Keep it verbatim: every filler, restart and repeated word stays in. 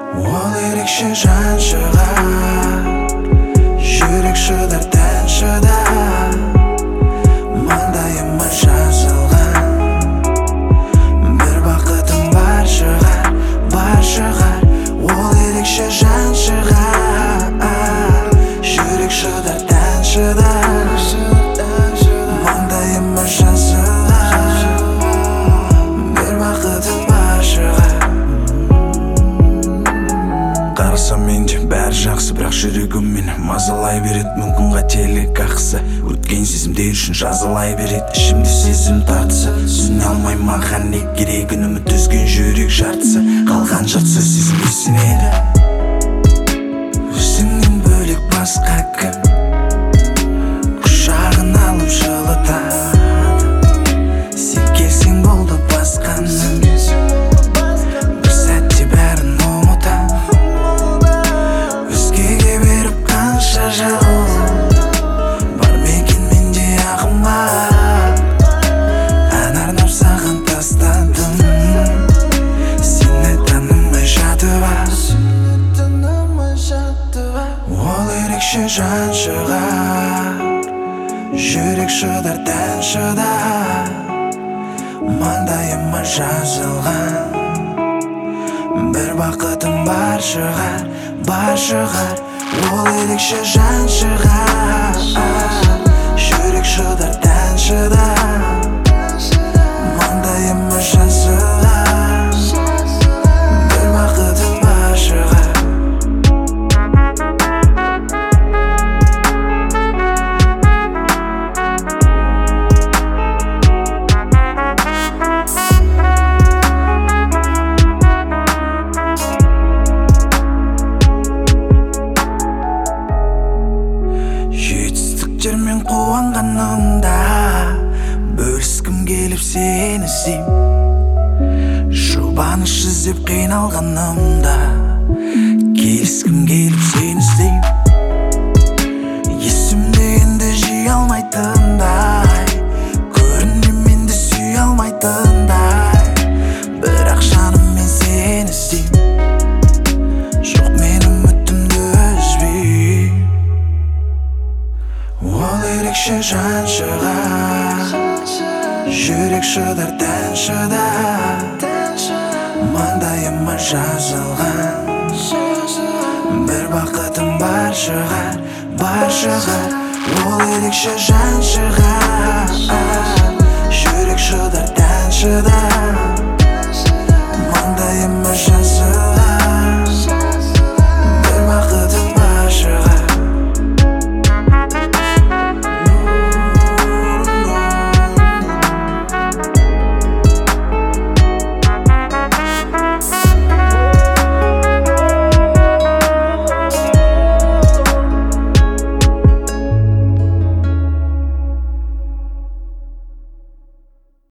Ол ерекше жан шығар, жүрек шыдар, тән шыдар, маңдайыма жазылған. Бір бақытым бар шығар, бар шығар. Ол ерекше жан шығар, жүрек шыдар, тән шыдар, маңдайыма жазылған. Бір бақытым бар шығар. Қарасам менде бәрі жақсы, бірақ жүрегім мені мазалай береді. Мүмкін қателік ақысы, өткен сезімдер үшін жазалай береді. Ішімде сезім тартысы, түсіне алмай маған не керек. Үміт үзген жүрек жартысы, қалған жартысы сезімге сенеді. Өзіңнен бөлек басқа кім құшағын алып жылытады. Сен келсең болды басқаным, бір сәтте бәрін ұмытам. Өзгеге беріп қанша жағу бар ма екен менде ақымақ. Ән арнап саған тастадым, сені танымай жатып ал. Ол ерекше жан шығар, жүрек шыдар, тән шыдар, маңдайыма жазылған. Бір бақытым бар шығар, бар шығар. Ол ерекше жан шығар, жүрек шыдар, тән шыдар, маңдайыма жазылған. Бір бақытым бар шығар. Жетістіктермен қуанғанымда бөліскім келіп сені іздейм. Жұбаныш іздеп қиналғанымда келіскім келіп сені іздейм. Есімде енді жей алмайтындай, көрінде менде сүй алмайтындай, бірақ жаным мен сені іздейм. Жоқ мен үмітімді үзбейм. Ол ерекше жан шығар, жүрек шыдар, тән шыдар, маңдайыма жазылған. Бір бақытым бар шығар, бар шығар. Ол ерекше жан шығар.